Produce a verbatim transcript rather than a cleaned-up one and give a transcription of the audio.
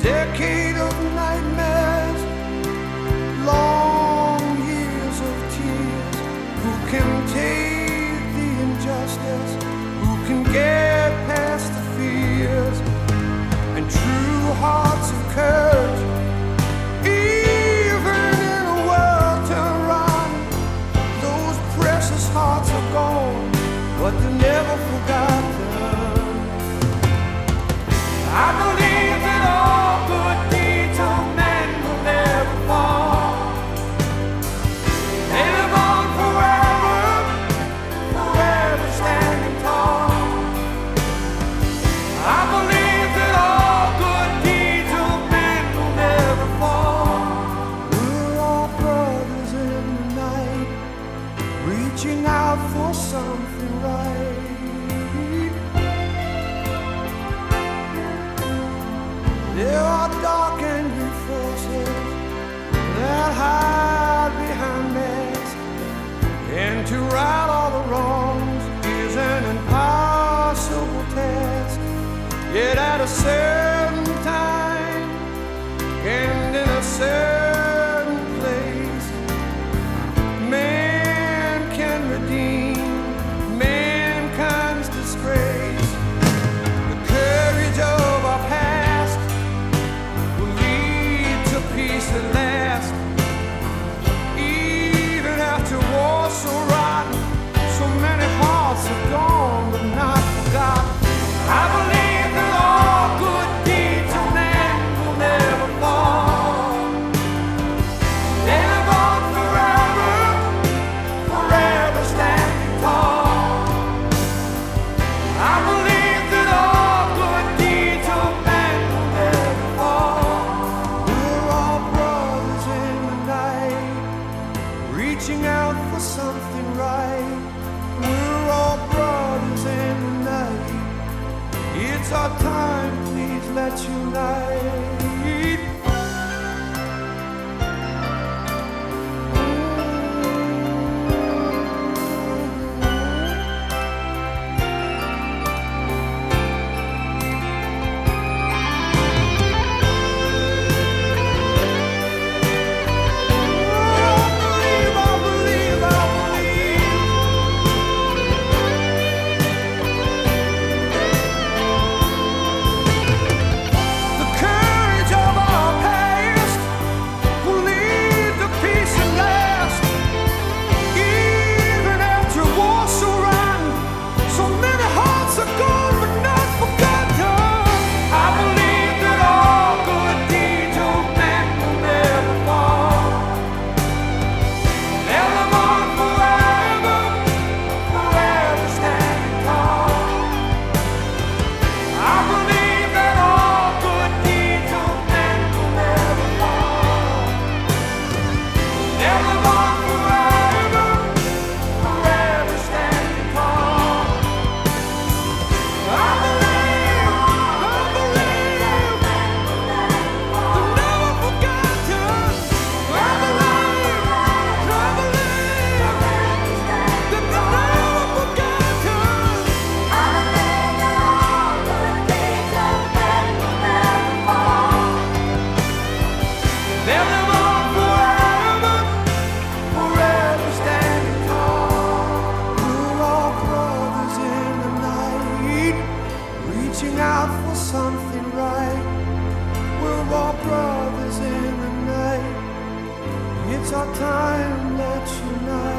decade of nightmares, long years of tears. Who can take the injustice? Who can get past the fears? And true hearts of courage, even in a world turned round, those precious hearts are gone, but they're never forgotten. I believe that all good deeds of men will never fall. They live on forever, forever standing tall. I believe that all good deeds of men will never fall. We're all brothers in the night, reaching out for something right. There are dark angry forces that hide behind masks, and to right all the wrongs is an impossible task. Yet at a certain time and in a certain place, man can redeem mankind's disgrace. The courage of our past will lead to peace at last. Even after war so rotten, so many hearts have gone but not forgotten. I believe that all good deeds of man will never fall. They live on forever, forever standing tall. I believe that all good deeds of man will never fall. We're all brothers in the night, reaching out for something right. We're all brothers in the night. It's our time, please let's unite. Reaching out for something right. We're all brothers in the night. It's our time, let's unite.